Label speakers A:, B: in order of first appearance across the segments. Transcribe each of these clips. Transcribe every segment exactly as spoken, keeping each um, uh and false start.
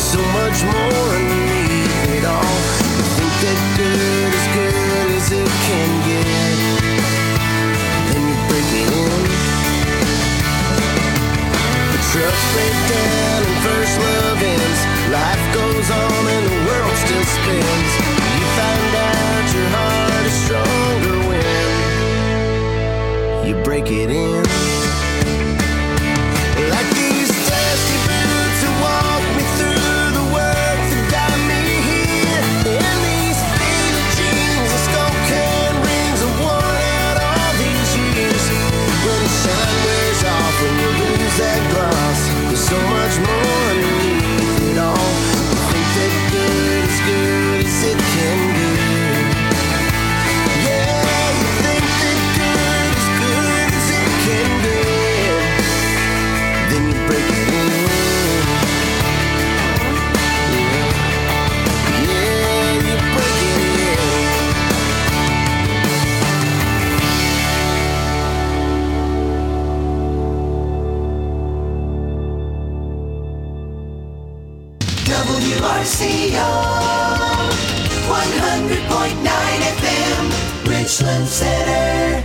A: so much more underneath it all. You think that good is good as it can get, then you break it in. The trucks break down and first love ends. Life goes on and the world still spins. You find out your heart is stronger when you break it in. Like these dusty boots that walk me through the work that got me here. And these faded jeans and skull can rings that worn out all these years. When the sun wears off, when you lose that gloss, there's so much more underneath it all. You think that good is good as it can get. Yeah, you think that good is good as it can get, then you break it in. Yeah, yeah, you break it in.
B: W R C O one hundred point nine F M, Richland Center.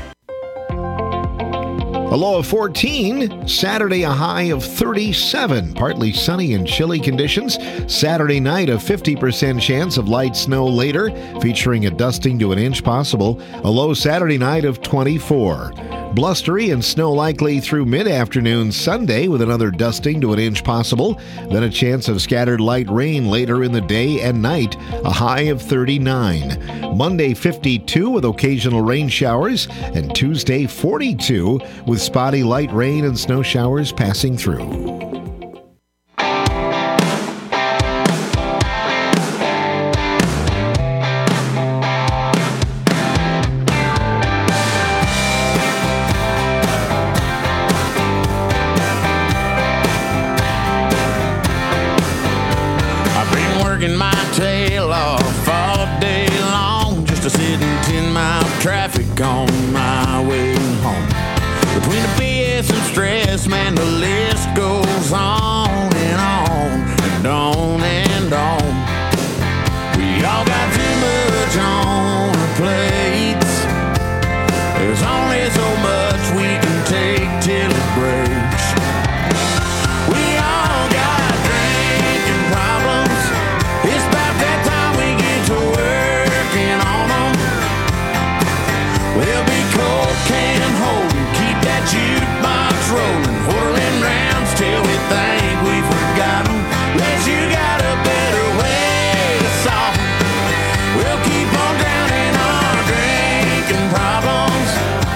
C: A low of fourteen, Saturday a high of thirty-seven. Partly sunny and chilly conditions. Saturday night a fifty percent chance of light snow later, featuring a dusting to an inch possible. A low Saturday night of twenty-four. Blustery and snow likely through mid-afternoon Sunday with another dusting to an inch possible. Then a chance of scattered light rain later in the day and night, a high of thirty-nine. Monday fifty-two with occasional rain showers, and Tuesday forty-two with spotty light rain and snow showers passing through.
D: Traffic on my way home. Between the B S and stress, man, the list goes on and on and on and on. We all got too much on our plates. There's only so much we can take till it breaks. We all got drinking problems. It's about that time we get to working on them. We'll be cold can holding, keep that jukebox rolling, whirling rounds till we think we forgot them. Unless you got a better way to solve them, we'll keep on drowning our drinking problems.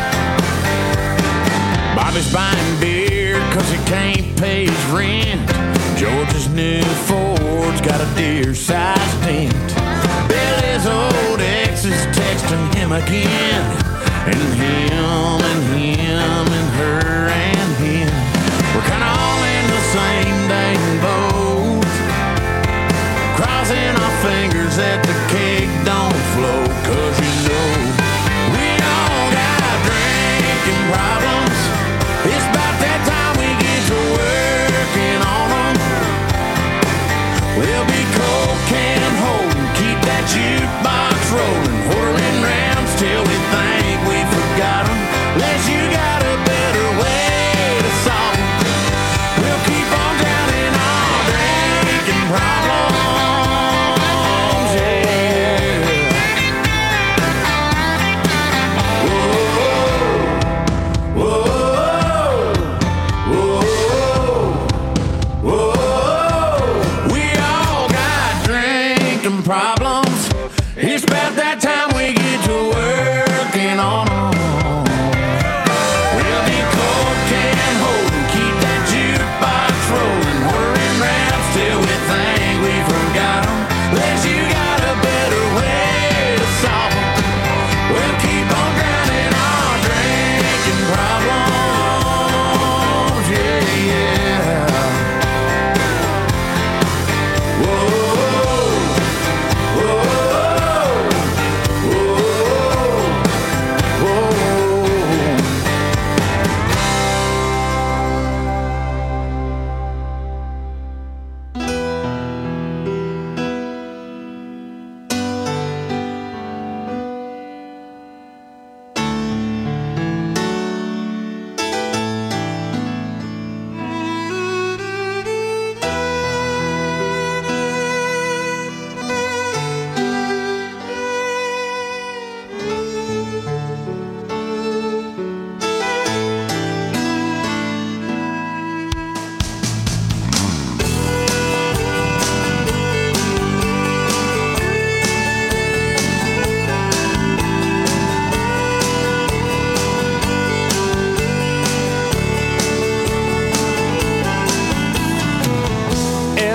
D: Bobby's buying beer cause he can't pay his rent. George's new Ford's got a deer-sized dent. Billy's old ex is texting him again. And him and him and her and him, we're kinda all in the same dang boat, crossing our fingers that the cake don't float. Cause you know, we all got drinking problems. It's about that time we get to working on them. We'll be cold can holding, keep that jukebox rolling, whirling rounds till we think we forgot them. Unless you got a better way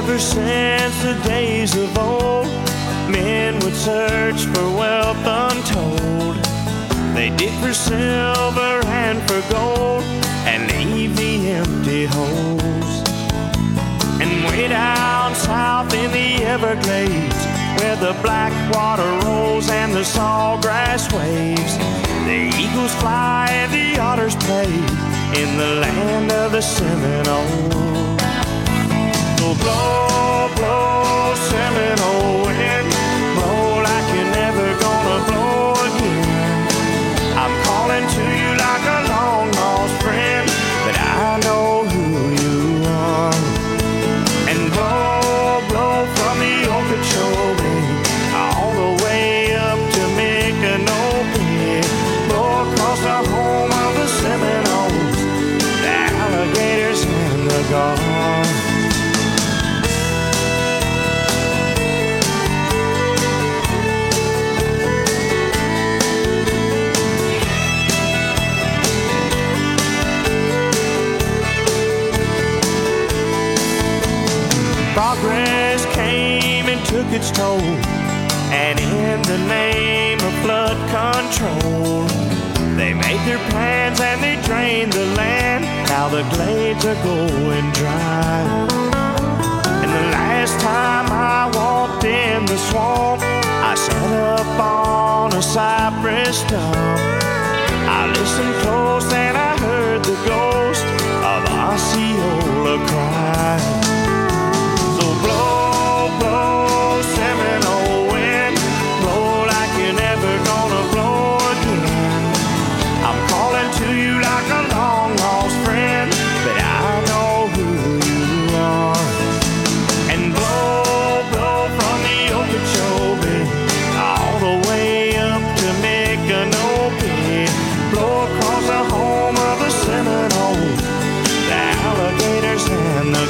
E: Ever since the days of old, men would search for wealth untold. They dig for silver and for gold and leave the empty holes. And way down south in the Everglades, where the black water rolls and the sawgrass waves, the eagles fly and the otters play in the land of the Seminoles. So blow, blow, Seminole wind, blow like you're never gonna blow again. I'm calling to you like a long lost friend, but I know who you are. And blow, blow from the Okeechobee all the way up to Micanopy, blow across the home of the Seminoles, the alligators and the gulls. Progress came and took its toll, and in the name of flood control, they made their plans and they drained the land. Now the glades are going dry. And the last time I walked in the swamp, I sat up on a cypress stump. I listened close and I heard the ghost of Osceola cry. Blow, blow, Seminole wind, blow like you're never gonna blow again. I'm calling to you like a long lost friend, but I know who you are. And blow, blow from the Okeechobee all the way up to Micanopy, blow across the home of the Seminoles, the alligators and the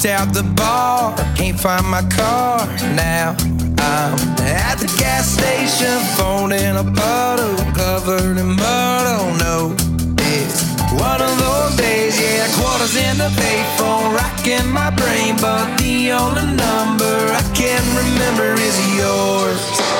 F: kicked out the bar, can't find my car. Now I'm at the gas station, phone in a bottle, covered in mud. Oh no, it's one of those days, yeah. Quarters in the payphone, rocking my brain, but the only number I can remember is yours.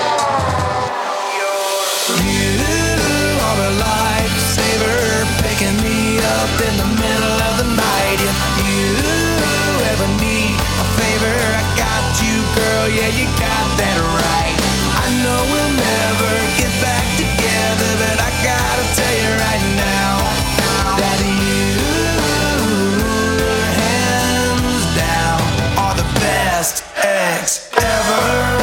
F: You are a lifesaver, picking me up in the middle of the night. If you ever need a favor, I got you, girl, yeah, you got that right. I know we'll never get back together, but I gotta tell you right now that you, hands down, are the best ex ever.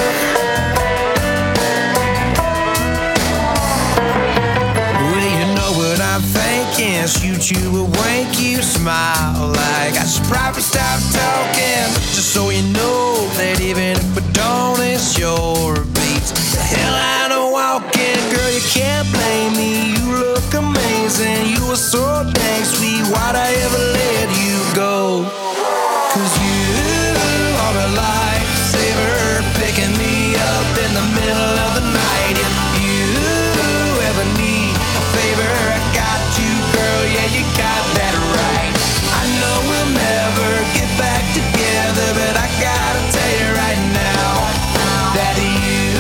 F: Shoot you a wink, you smile like I should probably stop talking. Just so you know that even if I don't, it's your beat. The hell I know walking, girl, you can't blame me. You look amazing, you were so dang sweet. Why'd I ever let you go? Cause you are a lifesaver, picking me up in the middle of the night. If you ever need a favor, I got you, girl, yeah, you got that right. I know we'll never get back together, but I gotta tell you right now that you,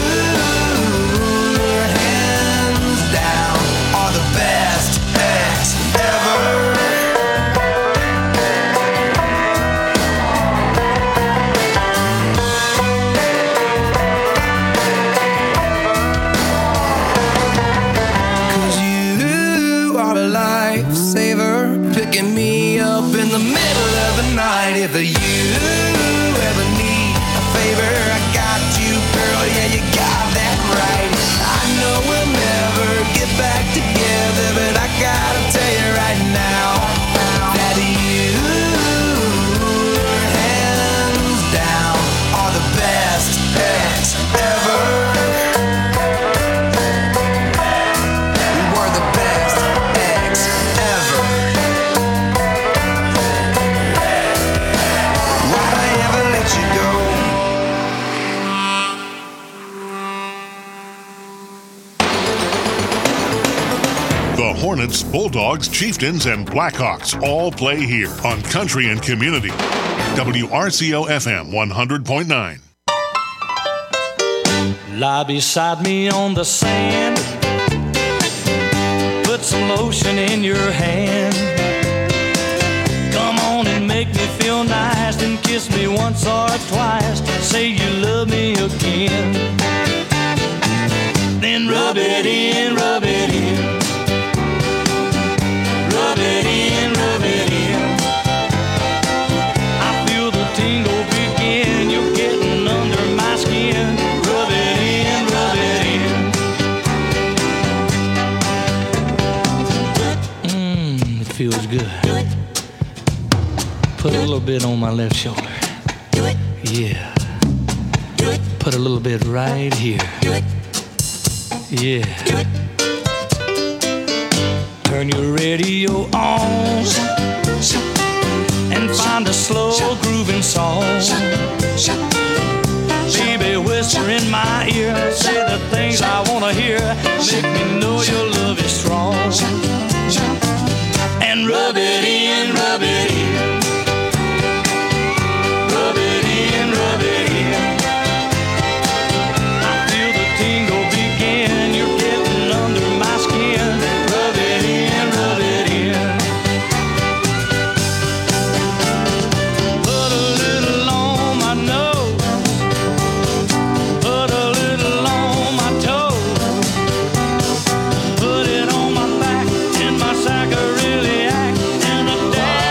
F: hands down, are the best ex ever. Picking me up in the middle of the night. If you ever need a favor, I got you, girl, yeah, you got that right. I know we'll never get back together, but I gotta tell you right now that you, hands down, are the best ex ever.
G: The Hornets, Bulldogs, Chieftains, and Blackhawks all play here on Country and Community. W R C O F M one hundred point nine.
H: Lie beside me on the sand, put some lotion in your hand. Come on and make me feel nice, and kiss me once or twice. Say you love me again. Then rub it in, rub it in. Rub it in, rub it in. I feel the tingle begin. You're getting under my skin. Rub it in, rub it in. Mmm, it feels good. Put a little bit on my left shoulder. Yeah. Put a little bit right here. Yeah. Turn your radio on and find a slow grooving song. Baby, whisper in my ear, say the things I wanna hear. Make me know your love is strong. And rub it in, rub it in. Rub it in, rub it in. I feel the tingle begin. You're getting under my skin. Rub it in, rub it in. Put a little on my nose. Put a little on my toe. Put it on my back and my sack I really act. And a dance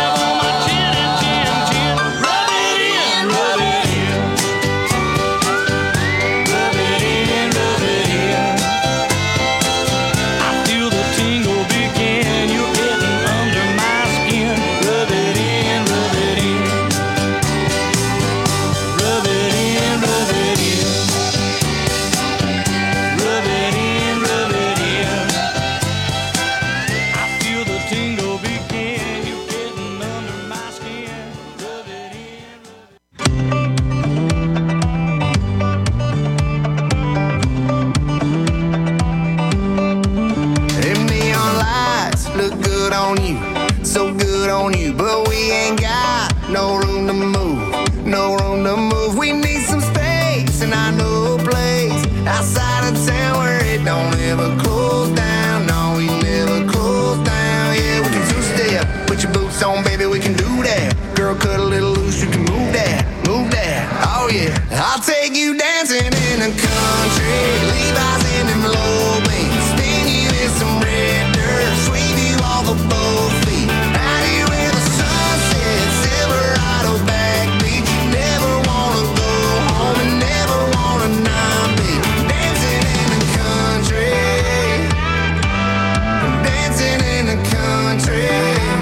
A: place outside of town where it don't ever close down. No, we never close down. Yeah, we can two-step. Put your boots on, baby, we can do that. Girl, cut a little loose, you can move that, move that. Oh yeah, I'll take you dancing in the country. Levi's in them low beams. Spin you in some red dirt. Sweep you off of both feet. Out here where the sun sets. Silverado back beach. Never wanna go home and never wanna not be dancing in the country. Dancing in the country.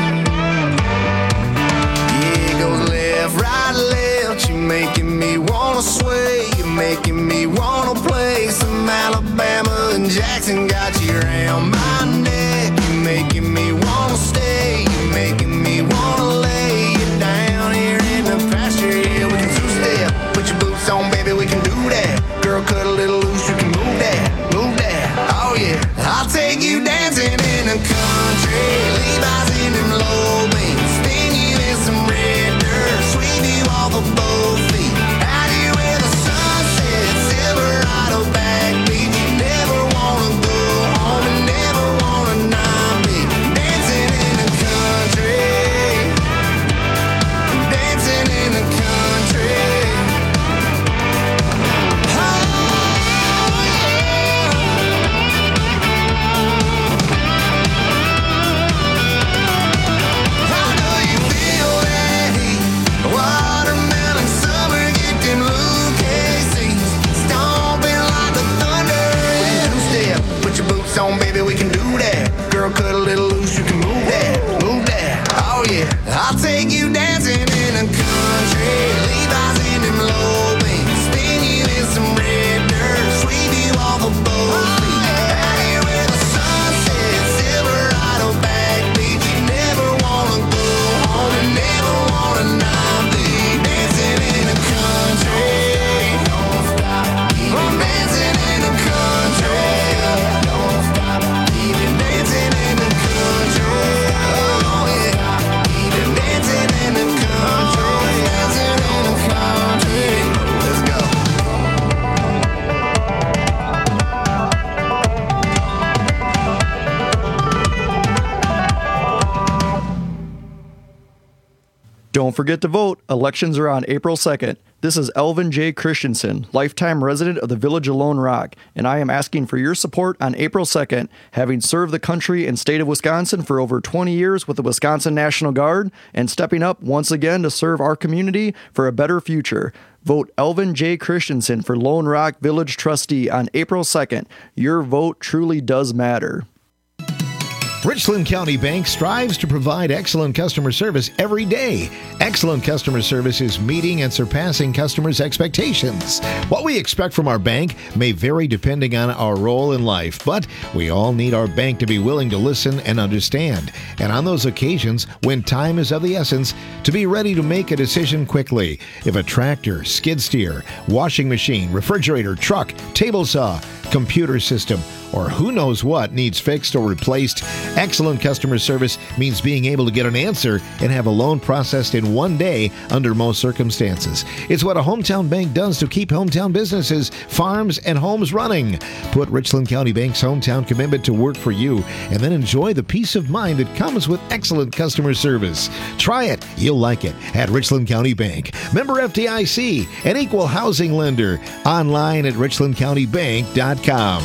A: Yeah, it goes left, right, left. You're making me wanna sway. You're making me wanna play some Alabama and Jackson. Got you around my neck. You're making me wanna stay. You're making me wanna lay you down here in the pasture. Yeah, we can two-step. Put your boots on, baby, we can do that. Girl, cut a little loose, you can move that, move that. Oh yeah, I'll take you dancing in the country. Levi's in them low beams. Spin you in some red dirt. Sweep you off of both feet. Out here where the sun sets. Silverado back beach. Never wanna go home and never wanna not be dancing in the country. Dancing in the country. Oh yeah. How do you feel that heat? Watermelon summer, get them Lucasies. Stomping like the thunder. Yeah. Two-step, put your boots on, baby, we can do that. Girl, cut a little loose, you can move that, move that. Oh yeah, I'll take you dancing in the country. Levi's in them low beams. Spin you in some red dirt. Sweep you off of both feet. Out here where the sun sets. Silverado back beach. Never wanna go home and never wanna not be dancing in the country. Don't stop, keep I'm dancing in the country. Don't stop, keep it dancing in the country. Oh yeah, keep it dancing in the country. Dancing in the country. Let's go.
I: Don't forget to vote. Elections are on April second. This is Elvin J. Christensen, lifetime resident of the Village of Lone Rock, and I am asking for your support on April second. Having served the country and state of Wisconsin for over twenty years with the Wisconsin National Guard and stepping up once again to serve our community for a better future. Vote Elvin J. Christensen for Lone Rock Village Trustee on April second. Your vote truly does matter.
C: Richland County Bank strives to provide excellent customer service every day. Excellent customer service is meeting and surpassing customers' expectations. What we expect from our bank may vary depending on our role in life, but we all need our bank to be willing to listen and understand. And on those occasions, when time is of the essence, to be ready to make a decision quickly. If a tractor, skid steer, washing machine, refrigerator, truck, table saw, computer system, or who knows what needs fixed or replaced, excellent customer service means being able to get an answer and have a loan processed in one day under most circumstances. It's what a hometown bank does to keep hometown businesses, farms, and homes running. Put Richland County Bank's hometown commitment to work for you and then enjoy the peace of mind that comes with excellent customer service. Try it. You'll like it at Richland County Bank. Member F D I C, an equal housing lender. Online at richland county bank dot com.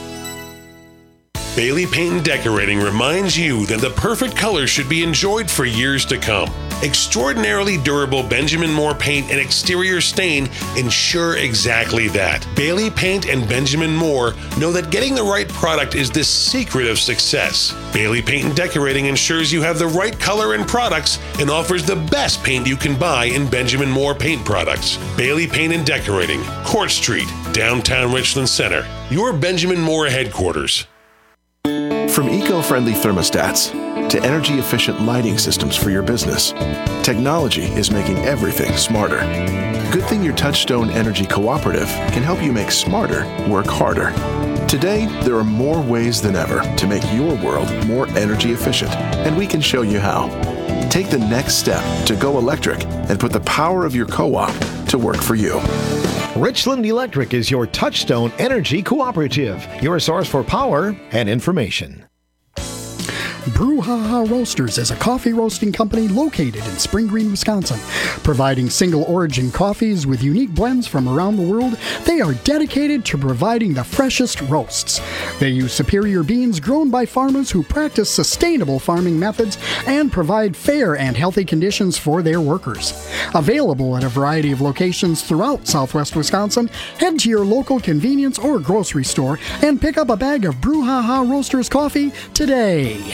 J: Bailey Paint and Decorating reminds you that the perfect color should be enjoyed for years to come. Extraordinarily durable Benjamin Moore paint and exterior stain ensure exactly that. Bailey Paint and Benjamin Moore know that getting the right product is the secret of success. Bailey Paint and Decorating ensures you have the right color and products and offers the best paint you can buy in Benjamin Moore paint products. Bailey Paint and Decorating, Court Street, downtown Richland Center. Your Benjamin Moore headquarters.
K: From eco-friendly thermostats to energy-efficient lighting systems for your business, technology is making everything smarter. Good thing your Touchstone Energy Cooperative can help you make smarter work harder. Today, there are more ways than ever to make your world more energy efficient, and we can show you how. Take the next step to go electric and put the power of your co-op to work for you.
C: Richland Electric is your Touchstone Energy Cooperative, your source for power and information.
L: Brouhaha Roasters is a coffee roasting company located in Spring Green, Wisconsin. Providing single-origin coffees with unique blends from around the world, they are dedicated to providing the freshest roasts. They use superior beans grown by farmers who practice sustainable farming methods and provide fair and healthy conditions for their workers. Available at a variety of locations throughout southwest Wisconsin, head to your local convenience or grocery store and pick up a bag of Brouhaha Roasters coffee today.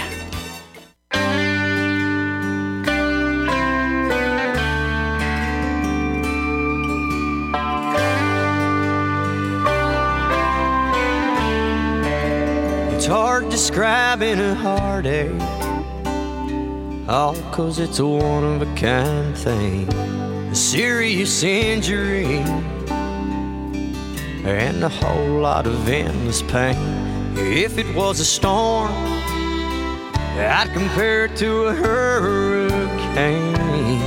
H: It's hard describing a heartache, all 'cause it's a one-of-a-kind thing. A serious injury and a whole lot of endless pain. If it was a storm, I'd compare it to a hurricane.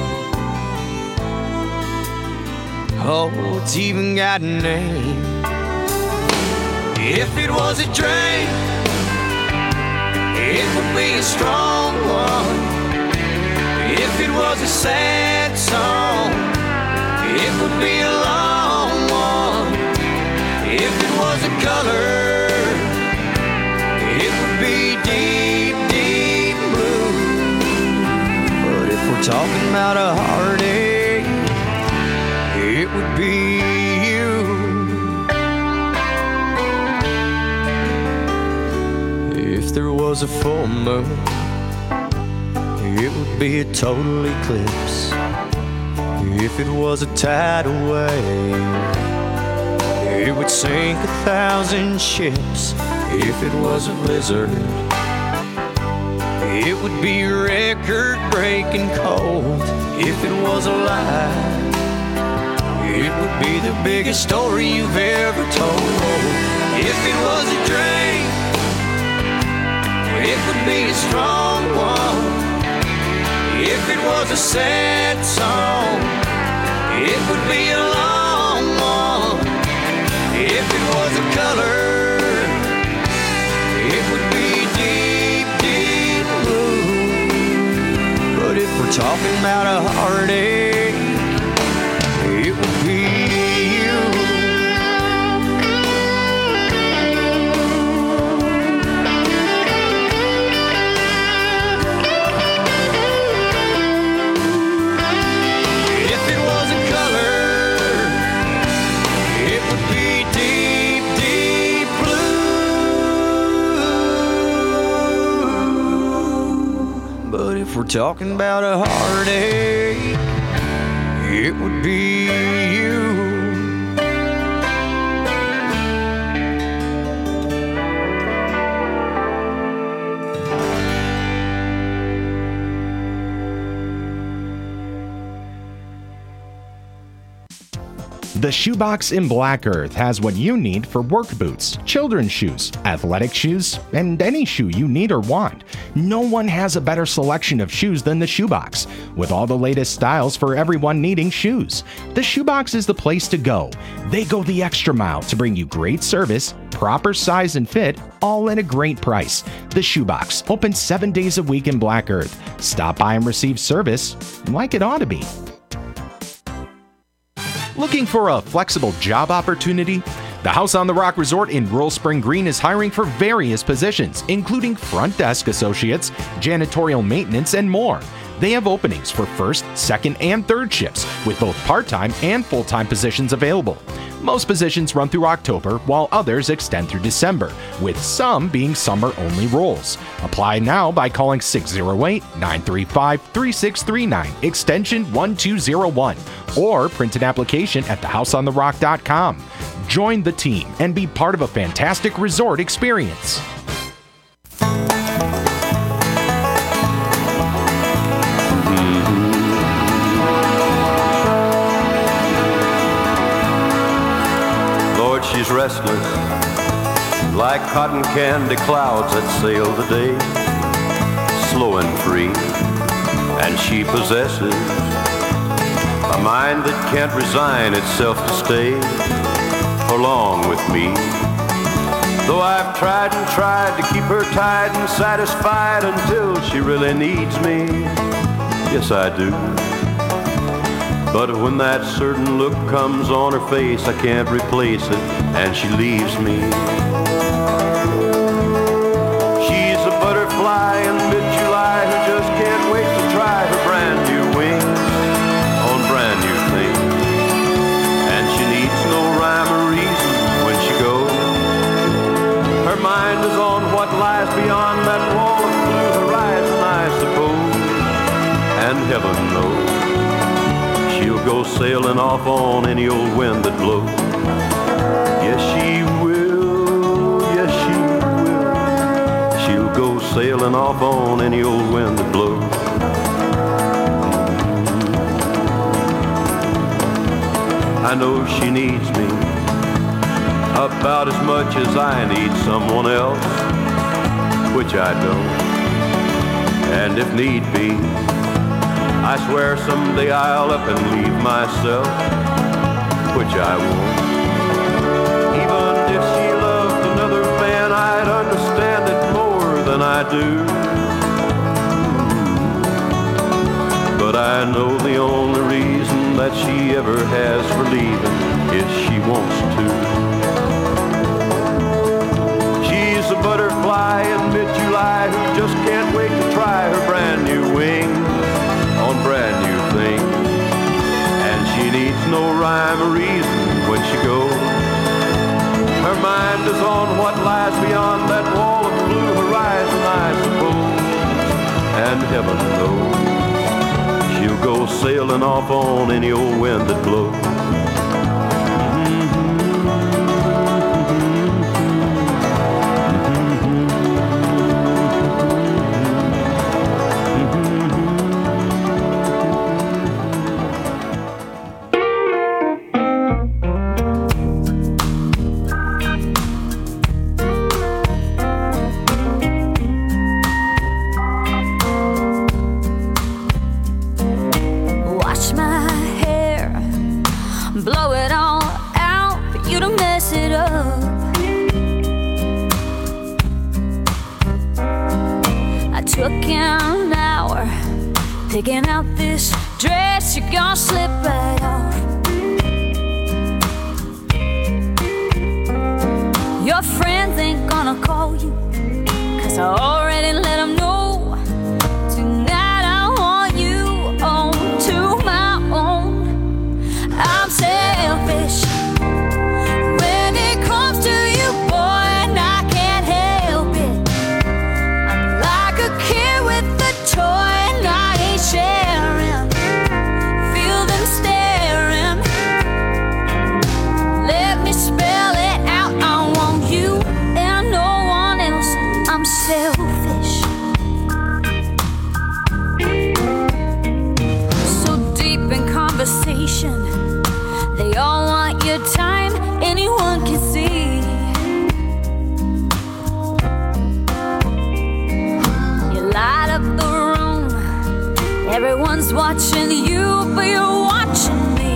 H: Oh, it's even got a name. If it was a drain, it would be a strong one. If it was a sad song, it would be a long one. If it was a color, it would be deep, deep blue. But if we're talking about a heartache, it would be you. If there was a full moon, it would be a total eclipse. If it was a tidal wave, it would sink a thousand ships. If it was a blizzard, it would be record-breaking cold. If it was a lie, it would be the biggest story you've ever told. If it was a dream, it would be a strong one. If it was a sad song, it would be a long one. If it was a color, it would be deep, deep blue. But if we're talking about a heartache, it would be you. If it was a color, it would be deep, deep blue. But if we're talking about a heartache, it would be you.
M: The Shoebox in Black Earth has what you need for work boots, children's shoes, athletic shoes, and any shoe you need or want. No one has a better selection of shoes than the Shoebox, with all the latest styles for everyone needing shoes. The Shoebox is the place to go. They go the extra mile to bring you great service, proper size and fit, all at a great price. The Shoebox, open seven days a week in Black Earth. Stop by and receive service like it ought to be. Looking for a flexible job opportunity? The House on the Rock Resort in rural Spring Green is hiring for various positions, including front desk associates, janitorial maintenance, and more. They have openings for first, second, and third shifts, with both part-time and full-time positions available. Most positions run through October, while others extend through December, with some being summer-only roles. Apply now by calling six oh eight, nine three five, three six three nine, extension one two zero one, or print an application at the house on the rock dot com. Join the team and be part of a fantastic resort experience.
N: Lord, she's restless, like cotton candy clouds that sail the day, slow and free, and she possesses A mind that can't resign itself to stay for long with me. Though I've tried and tried to keep her tied and satisfied until she really needs me. Yes, I do. But when that certain look comes on her face, I can't replace it, and she leaves me. She's a butterfly in mid-July who just can't wait to try her brand new wings on brand new things. And she needs no rhyme or reason when she goes. Her mind is on what lies beyond that wall of blue horizon, I suppose. And heaven knows she'll go sailing off on any old wind that blows. Yes, she will, yes, she will. She'll go sailing off on any old wind that blows. I know she needs me about as much as I need someone else, which I don't. And if need be, I swear someday I'll up and leave myself, which I won't. Even if she loved another man, I'd understand it more than I do. But I know the only reason that she ever has for leaving is she wants to. She's a butterfly in mid-July who just can't wait to try her brand new wings on brand new things. And she needs no rhyme or reason when she goes. Her mind is on what lies beyond that wall of blue horizon, I suppose. And heaven knows she'll go sailing off on any old wind that blows.
O: Picking out this dress, you're gonna slip right off. Your friends ain't gonna call you, 'cause I already let them know. Tonight I want you on to my own. I'm selfish when it comes to you, boy, and I can't help it. I'm like a kid with a toy sharing, feel them staring. Let me spell it out. I want you and no one else. I'm selfish. So deep in conversation, they all want your time. Anyone can see. You light up the room. Everyone's watching you, but you're watching me.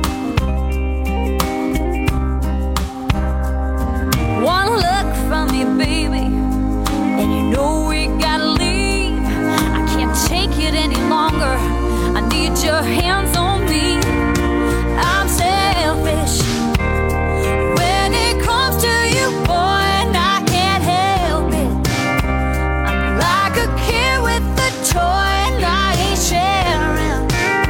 O: One look from me, baby, and you know we gotta leave. I can't take it any longer. I need your hands on me. I'm selfish when it comes to you, boy, and I can't help it. I'm like a kid with a toy. Sharing,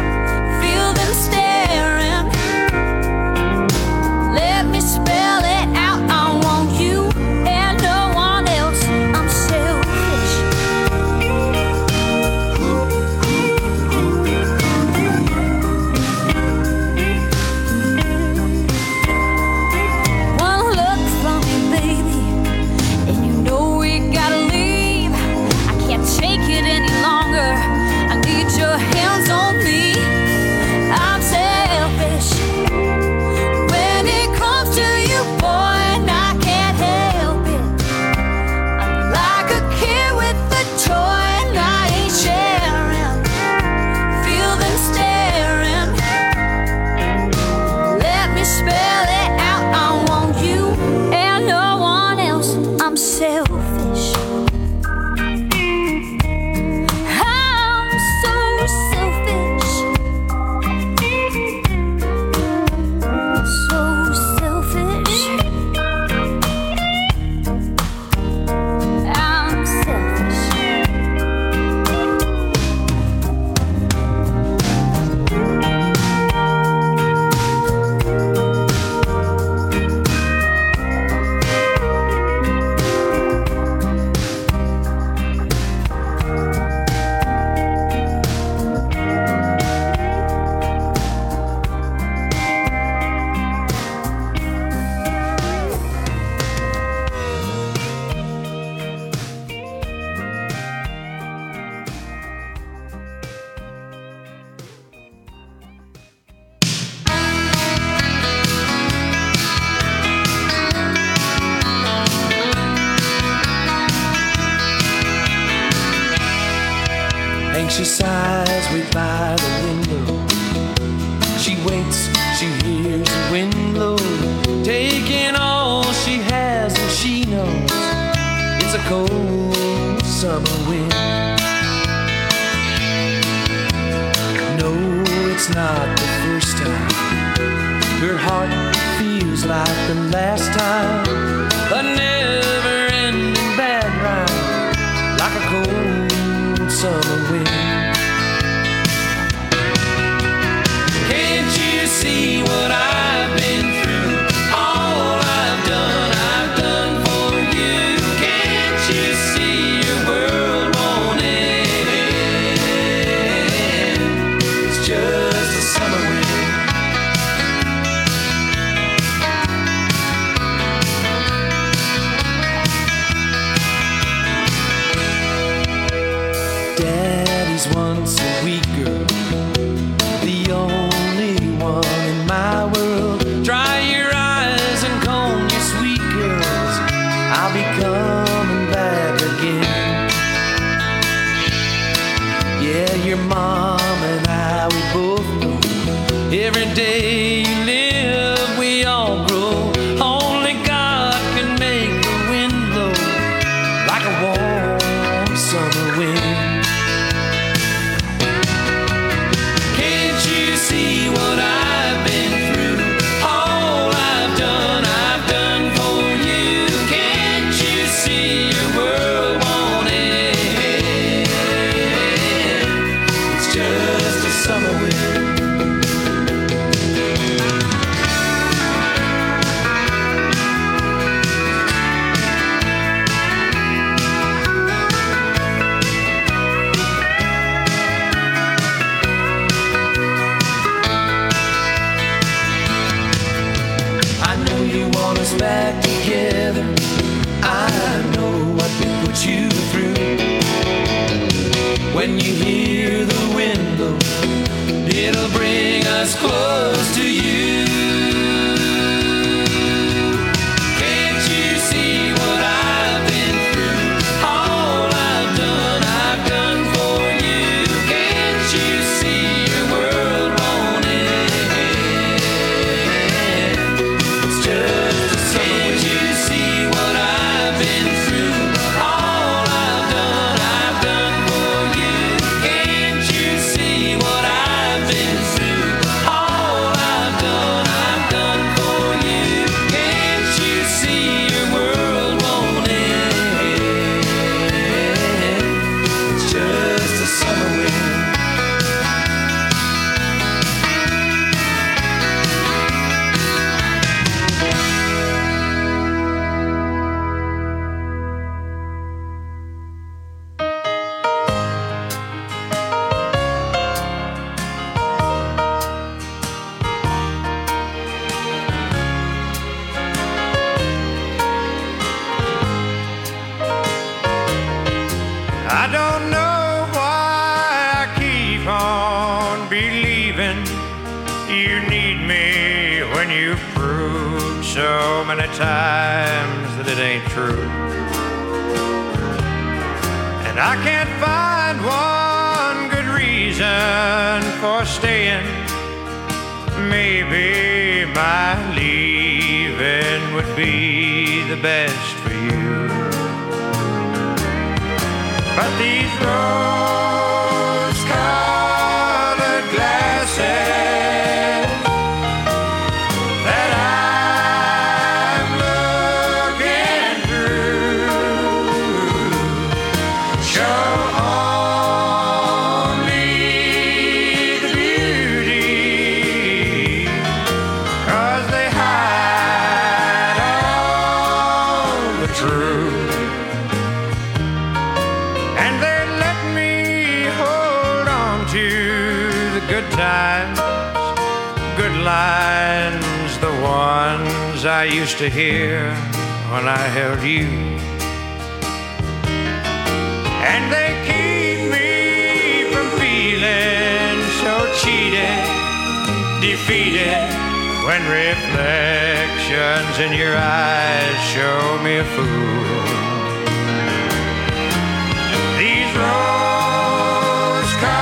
H: She sighs, wait by the window. She waits, she hears the wind blow, taking all she has, and she knows it's a cold summer wind. No, it's not the first time. Her heart feels like the last time. A never-ending bad ride, like a cold summer wind. Can't you see what I've been through? All I've done, I've done for you. Can't you see your world won't end? It's just a summer wind. Daddy's once a week girl, the only one in my world. Dry your eyes and comb your sweet curls. I'll be coming back again. Yeah, your mom and I, we both know every day you live, we all grow. Only God can make the wind blow like a warm summer wind. Can't you see what I've been through? All I've done, I've done for you. Can't you see your world won't end? It's just a summer wind. I know you want us back together. I know what we put you through. When you hear the wind blow, it'll bring us close to you. Can't you see what I've been through? All I've done, I've done for you. Can't you see your world won't end? It's just a summer. Can't you see what I've been through? All I've done, I've done for you. Can't you see what I've been through? All I've done, I've done for you. Can't you see your world won't end? It's just a summer wind.
P: I don't know why I keep on believing you need me when you've proved so many times that it ain't true. And I can't find one good reason for staying. Maybe my leaving would be the best for you. But these rose-colored glasses that I'm looking through show only the beauty, 'cause they hide all the truth. And they let me hold on to the good times, good lines, the ones I used to hear when I held you. And they keep me from feeling so cheated, defeated, when reflections in your eyes show me a fool. These rose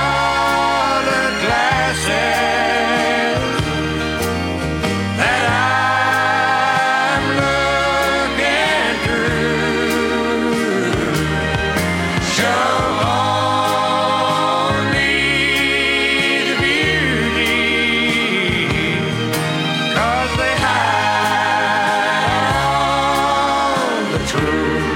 P: truth.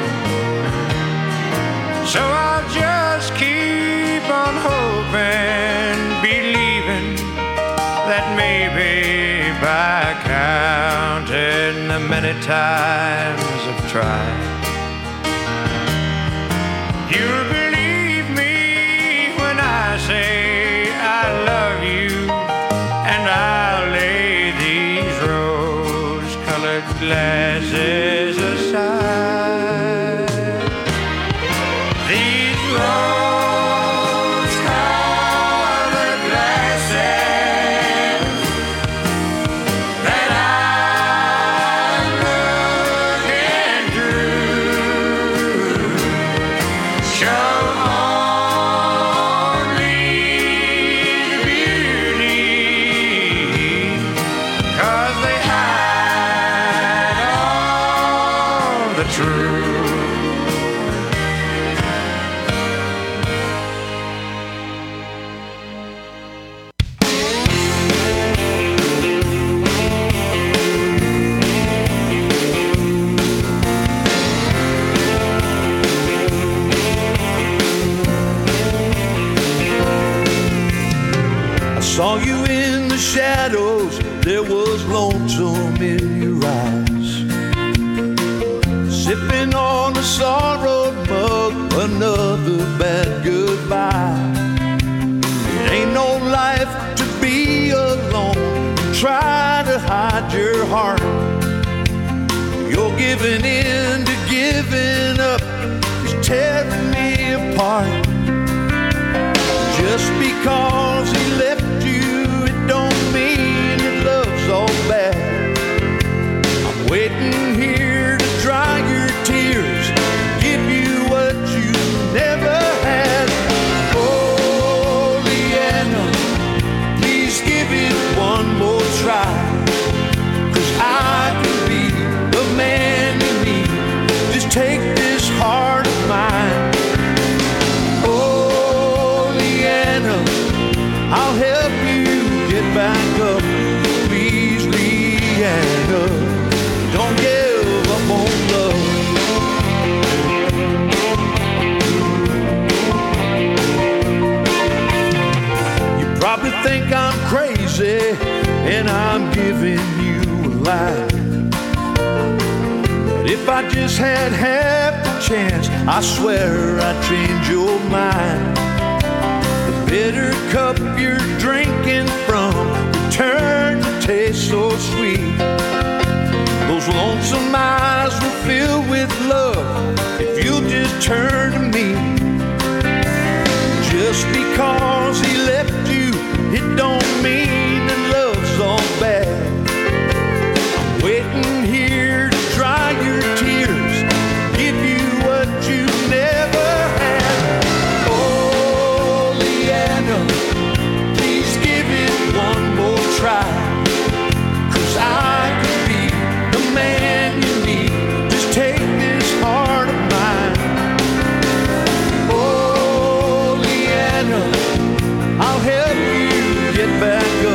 P: So I'll just keep on hoping, believing that maybe by counting the many times I've tried, you'll believe me when I say I love you, and I'll lay these rose-colored glasses aside. These rose-colored glasses that I'm looking through show only the beauty, 'cause they hide all the truth.
Q: I saw you in the shadows, there was lonesome in your eyes. Sipping on a sorrow mug, another bad goodbye. It ain't no life to be alone, try to hide your heart. You're giving in to giving up, it's tearing me apart. Just because he left you, it don't mean that love's all bad. I'm waiting here to dry your tears, give you what you never had. Oh, Leanna, please give it one more try, 'cause I can be the man you need. Just take this heart of mine. I'll help you get back up. Please, Leanna, don't give up on love. You probably think I'm crazy and I'm giving you a lie. But if I just had half the chance, I swear I'd change your mind. Bitter cup you're drinking from will turn to taste so sweet. Those lonesome eyes will fill with love if you'll just turn to me. Just because he left you, it don't mean that love's all bad. I'm waiting here to dry your tears, give you what you never had. Please give it one more try, 'cause I can be the man you need. Just take this heart of mine. Oh, Leanna, I'll help you get back up.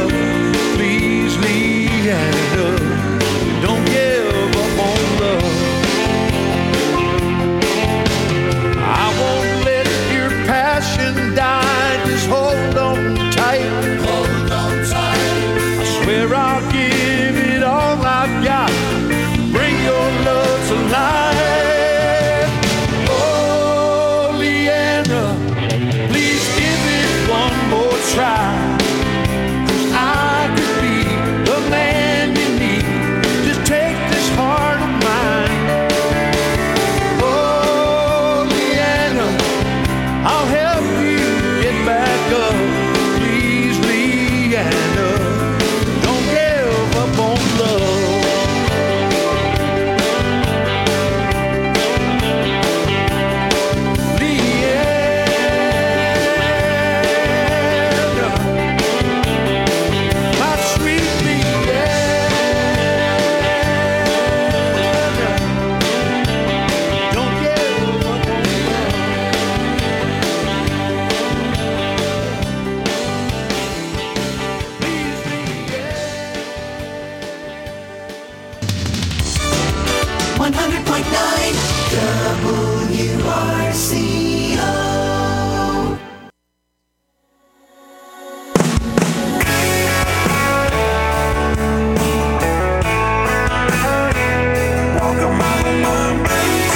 B: one hundred point nine W R C O.
R: Welcome all of my mates.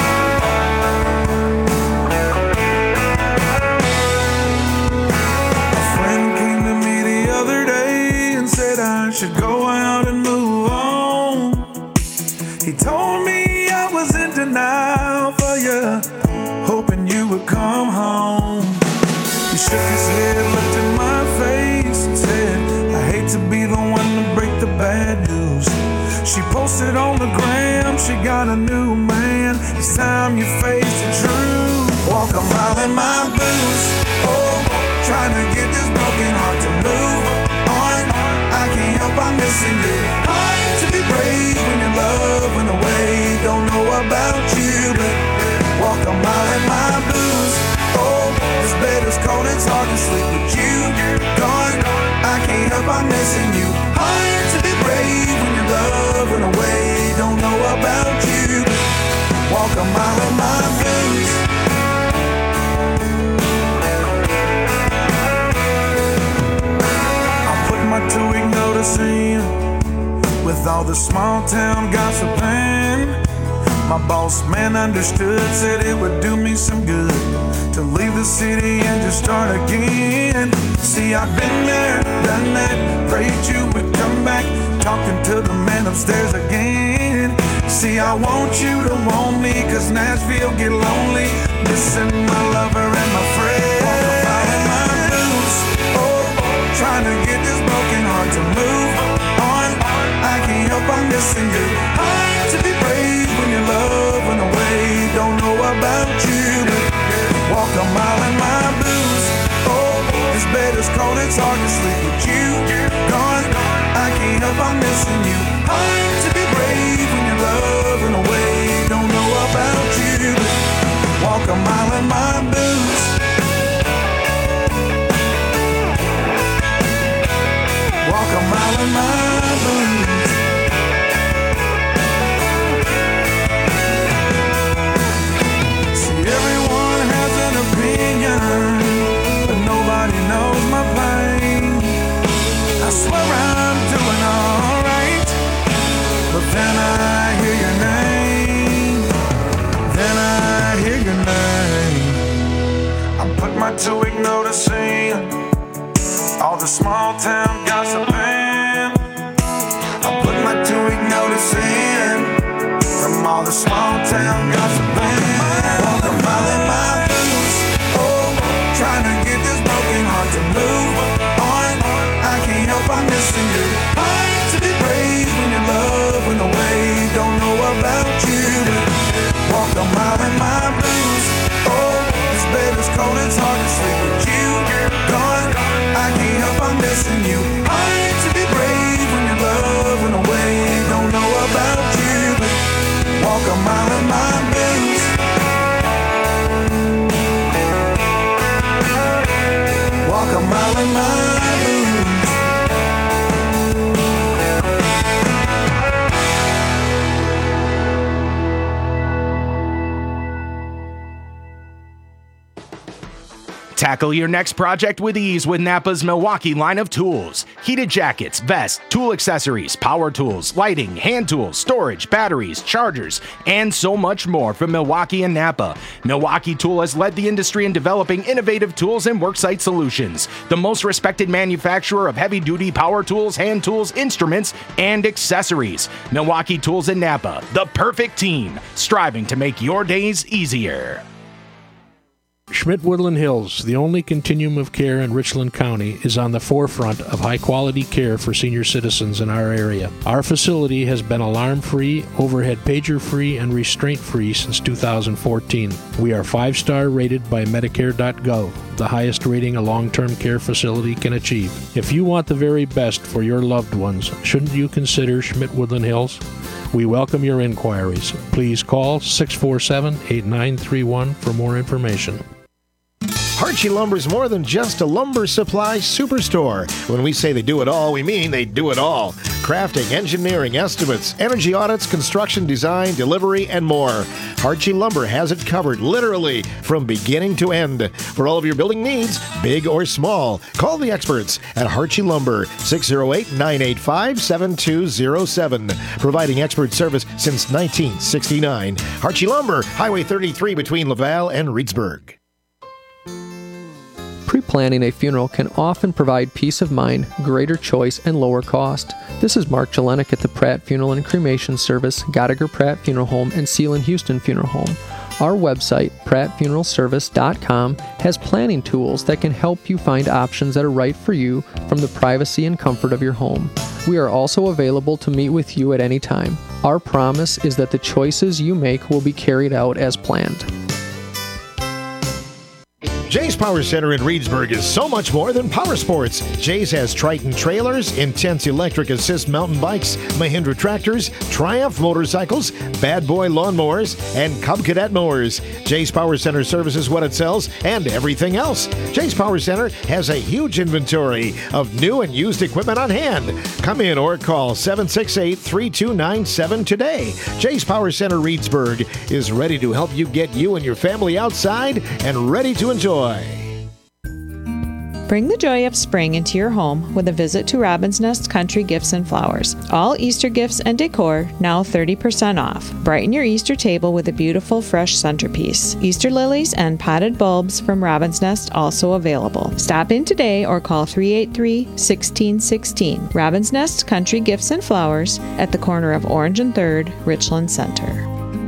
R: A friend came to me the other day and said I should go out and move on. He told me I was in denial for you, hoping you would come home. He shook his head, looked in my face and said, I hate to be the one to break the bad news. She posted on the gram, she got a new man. It's time you face the truth. Walk a mile in my boots. Oh, trying to get this broken heart to move on. I can't help, I'm missing you. Hard to be brave when you're loving away. Don't know about you, but walk a mile in my boots. Oh, this bed is cold, it's hard to sleep with you gone. I can't help, I'm missing you. Hard to be brave when you're loving away. Don't know about you, but walk a mile in my boots. I put my two-week notice in with all the small town gossiping. My boss man understood, said it would do me some good to leave the city and just start again. See, I've been there, done that, prayed you would come back, talking to the man upstairs again. See, I want you to want me, cause Nashville get lonely, missing my lover and my friend. Walk out in my boots, oh, trying to get this broken heart to move on. I can't help, I'm missing you. Hard to be brave when you're loving away. Don't know about you, but walk a mile in my boots. Oh, this bed is cold, it's hard to sleep with you gone. I can't help, I'm missing you. Hard to be brave when you're loving away. Don't know about you, but walk a mile in my boots. Walk a mile in my boots. See, everyone has an opinion, but nobody knows my pain. I swear I'm doing alright, but then I hear your name. Then I hear your name. I put my two-week notice in, all the small town gossiping. I put my two-week notice in, from all the small town gossiping. Walk a mile in my boots. Oh, trying to get this broken heart to move on. I can't help, I'm missing you. Hard to be brave when you're loving away. Don't know about you, but walk a mile in my boots. Oh, this bed is cold, it's hard to sleep with you gone. I can't help, I'm missing you. Hard to be brave when you're loving away. Don't know about you, but walk a mile in my boots. Walk a mile in my boots.
M: Tackle your next project with ease with Napa's Milwaukee line of tools. Heated jackets, vests, tool accessories, power tools, lighting, hand tools, storage, batteries, chargers, and so much more from Milwaukee and Napa. Milwaukee Tool has led the industry in developing innovative tools and worksite solutions. The most respected manufacturer of heavy-duty power tools, hand tools, instruments, and accessories. Milwaukee Tools and Napa, the perfect team, striving to make your days easier.
S: Schmidt Woodland Hills, the only continuum of care in Richland County, is on the forefront of high-quality care for senior citizens in our area. Our facility has been alarm-free, overhead pager-free, and restraint-free since two thousand fourteen. We are five-star rated by Medicare dot gov, the highest rating a long-term care facility can achieve. If you want the very best for your loved ones, shouldn't you consider Schmidt Woodland Hills? We welcome your inquiries. Please call six four seven, eight nine three one for more information.
C: Harchie Lumber is more than just a lumber supply superstore. When we say they do it all, we mean they do it all. crafting, engineering, estimates, energy audits, construction design, delivery, and more. Harchie Lumber has it covered, literally, from beginning to end. For all of your building needs, big or small, call the experts at Harchie Lumber, six oh eight, nine eight five, seven two oh seven. Providing expert service since nineteen sixty-nine. Harchie Lumber, Highway thirty-three between Laval and Reedsburg.
T: Pre-planning a funeral can often provide peace of mind, greater choice, and lower cost. This is Mark Jelenik at the Pratt Funeral and Cremation Service, Gotttiger Pratt Funeral Home, and Sealand Houston Funeral Home. Our website, pratt funeral service dot com, has planning tools that can help you find options that are right for you from the privacy and comfort of your home. We are also available to meet with you at any time. Our promise is that the choices you make will be carried out as planned.
C: Jay's Power Center in Reedsburg is so much more than power sports. Jay's has Triton trailers, Intense electric assist mountain bikes, Mahindra tractors, Triumph motorcycles, Bad Boy lawnmowers, and Cub Cadet mowers. Jay's Power Center services what it sells and everything else. Jay's Power Center has a huge inventory of new and used equipment on hand. Come in or call seven six eight, three two nine seven today. Jay's Power Center Reedsburg is ready to help you get you and your family outside and ready to enjoy.
U: Bring the joy of spring into your home with a visit to Robin's Nest Country Gifts and Flowers. All Easter gifts and decor now thirty percent off. Brighten your Easter table with a beautiful fresh centerpiece. Easter lilies and potted bulbs from Robin's Nest also available. Stop in today or call three eight three, one six one six. Robin's Nest Country Gifts and Flowers at the corner of Orange and third, Richland Center.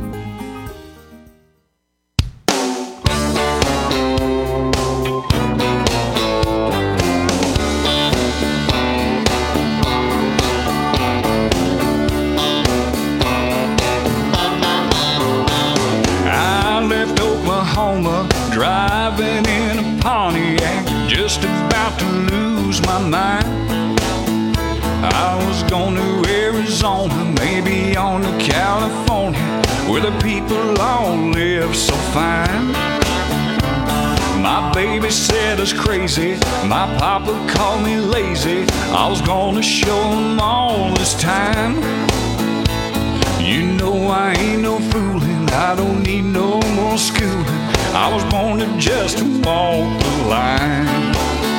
P: Driving in a Pontiac, just about to lose my mind. I was going to Arizona, maybe on to California, where the people all live so fine. My baby said I was crazy, my papa called me lazy. I was gonna show him all this time. You know I ain't no fooling, I don't need no more schooling. I was born to just walk the line.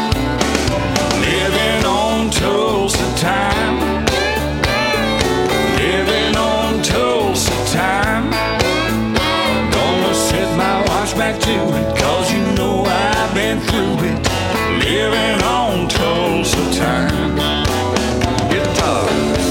P: Living on Tulsa time. Living on Tulsa time. Gonna set my watch back to it, cause you know I've been through it. Living on Tulsa time. Guitar.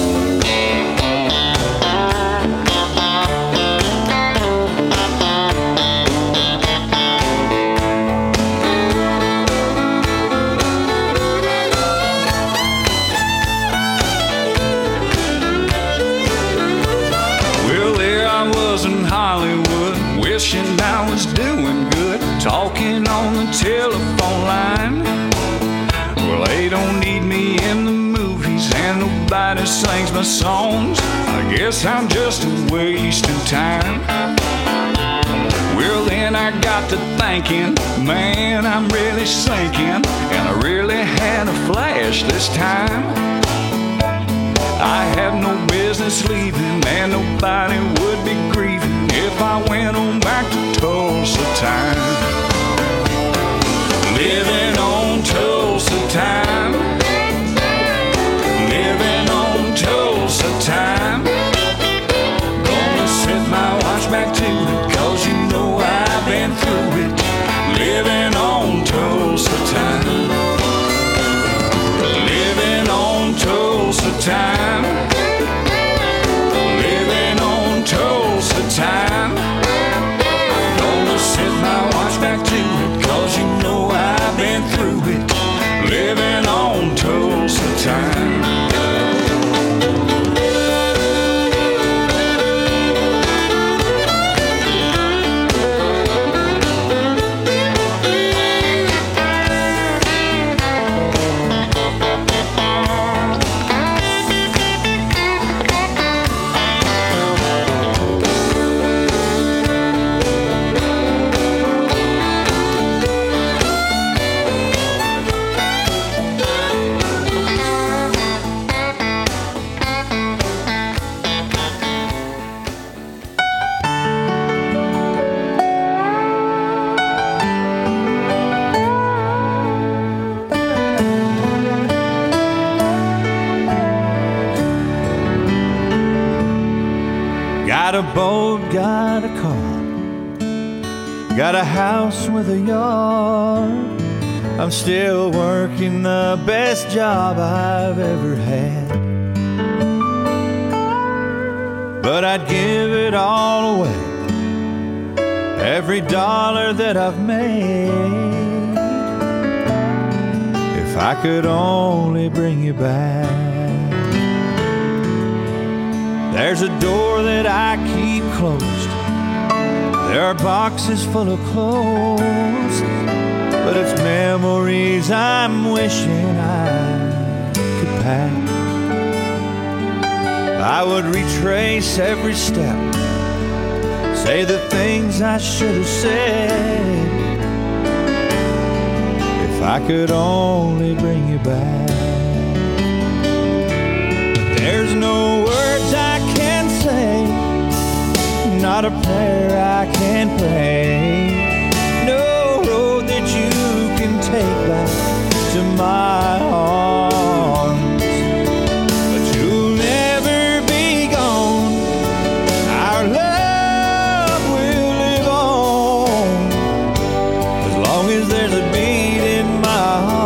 P: Wishing I was doing good, talking on the telephone line. Well, they don't need me in the movies, and nobody sings my songs. I guess I'm just a waste of time. Well, then I got to thinking, man, I'm really sinking, and I really had a flash this time. I have no business leaving, and nobody would be grieving if I went on back to Tulsa time. Living on Tulsa time. Living on Tulsa time. Gonna set my watch back to it, cause you know I've been through it. Living on Tulsa time. Living on Tulsa time. Living on Tulsa time. Gonna set my watch back to it, cause you know I've been through it. Living on Tulsa time.
Q: a boat, got a car, got a house with a yard. I'm still working the best job I've ever had. But I'd give it all away, every dollar that I've made, if I could only bring you back. There's a door that I keep closed, there are boxes full of clothes, but it's memories I'm wishing I could pack. I would retrace every step, say the things I should have said, if I could only bring you back. But there's no words I can say, not a prayer I can pray, no road that you can take back to my arms. But you'll never be gone, our love will live on, as long as there's a beat in my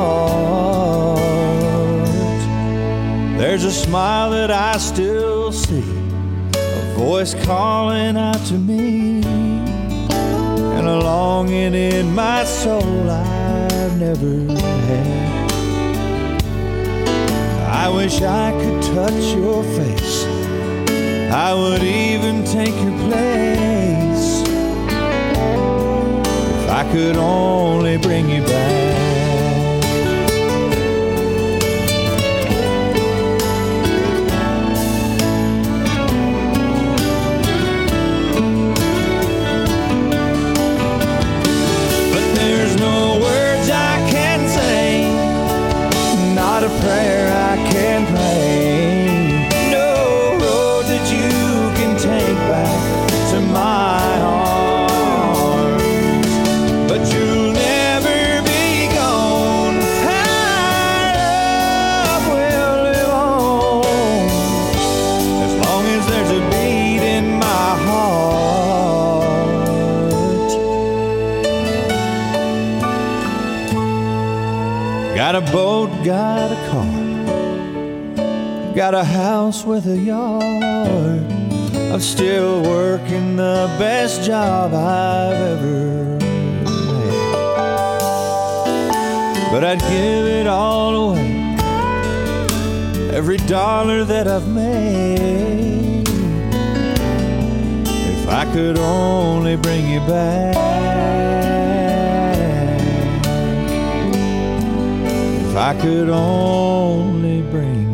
Q: heart. There's a smile that I still see, voice calling out to me, and a longing in my soul I've never had. I wish I could touch your face, I would even take your place, if I could only bring you back. A prayer I can pray, no road that you can take back to my arms. But you'll never be gone, our love will live on, as long as there's a beat in my heart. Got a boat, got a car, got a house with a yard. I'm still working the best job I've ever had. But I'd give it all away, every dollar that I've made, if I could only bring you back. If I could only bring